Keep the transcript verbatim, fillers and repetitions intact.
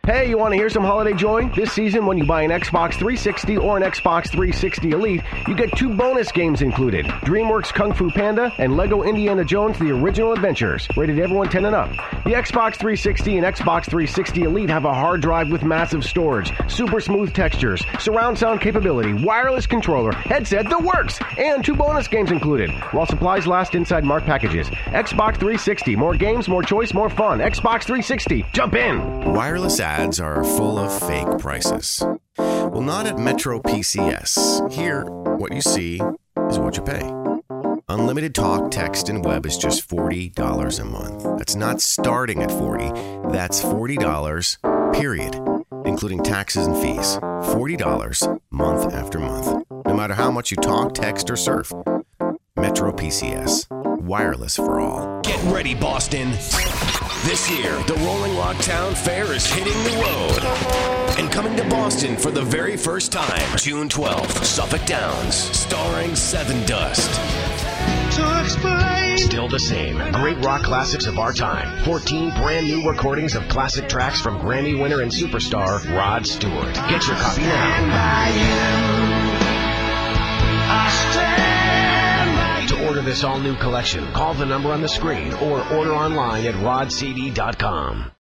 Hey, you want to hear some holiday joy? This season, when you buy an Xbox three sixty or an Xbox three sixty Elite, you get two bonus games included. DreamWorks Kung Fu Panda and Lego Indiana Jones The Original Adventures, rated everyone ten and up. The Xbox three sixty and Xbox three sixty Elite have a hard drive with massive storage, super smooth textures, surround sound capability, wireless controller, headset that works, and two bonus games included, while supplies last inside marked packages. Xbox three sixty, more games, more choice, more fun. Xbox three sixty, jump in! Wireless ads are full of fake prices. Well, not at Metro P C S. Here, what you see is what you pay. Unlimited talk, text, and web is just forty dollars a month. That's not starting at forty dollars. That's forty dollars, period, including taxes and fees. forty dollars month after month, no matter how much you talk, text, or surf. Metro P C S. Wireless for all. Get ready, Boston. This year, the Rolling Rock Town Fair is hitting the road. And coming to Boston for the very first time, June twelfth, Suffolk Downs, starring Seven Dust. To explain. Still the same. Great rock classics of our time. fourteen brand new recordings of classic tracks from Grammy winner and superstar Rod Stewart. Get your copy now. To order this all-new collection, call the number on the screen or order online at rod c d dot com.